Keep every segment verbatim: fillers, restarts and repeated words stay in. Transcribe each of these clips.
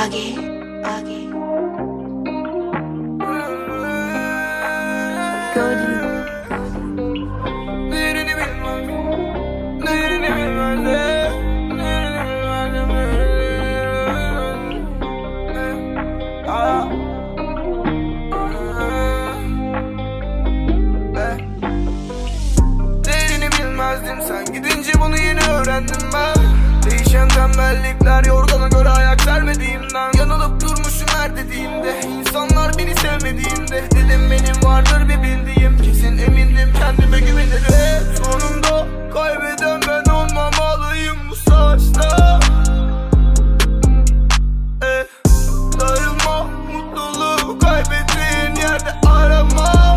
Agi, Agi. Cody. Değerini bilmez, değerini bilmez, değerini bilmez. Aa. Değerini bilmezdim, sen gidince bunu yeni öğrendim ben. Değişen tembellikler yorgana göre ayak sermediğimden. Yanılıp durmuşum her dediğimde, insanlar beni sevmediğinde. Dedim benim vardır bir bildiğim, kesin emindim kendime güvenirim. Sonunda kaybeden ben olmamalıyım bu savaşta. eh, Daima mutluluğu kaybettiğin yerde arama.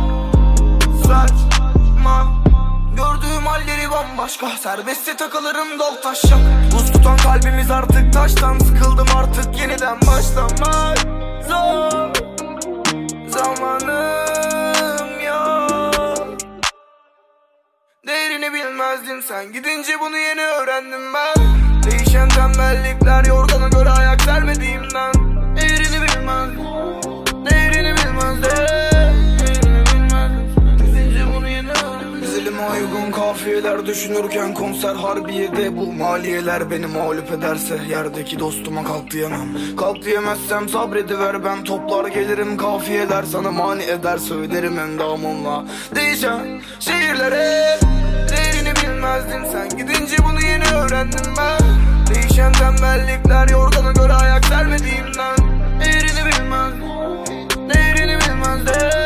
Saçma, gördüğüm halleri bambaşka. Serbestse takılırım dol taşak. Buz tutan kalbimiz artık taştan. Sıkıldım artık yeniden başlamak. Zor zamanım yok. Değerini bilmezdim, sen gidince bunu yeni öğrendim ben. Değişen tembellikler yorgana göre ayak sermediğimden. Değerini bilmezdim, değerini bilmezdim. Dilime uygun kafiyeler düşünürken konser harbiyede. Bu maliyeler beni mağlup ederse yerdeki dostuma kalk diyemem. Kalk diyemezsem sabrediver, ben toplar gelirim. Kafiyeler sana mani eder, söylerim endamımla. Değişen şehirlere değerini bilmezdim, sen gidince bunu yeni öğrendim ben. Değişen tembellikler yorgana göre ayak sermediğimden. Değerini bilmezdim, değerini bilmezdim.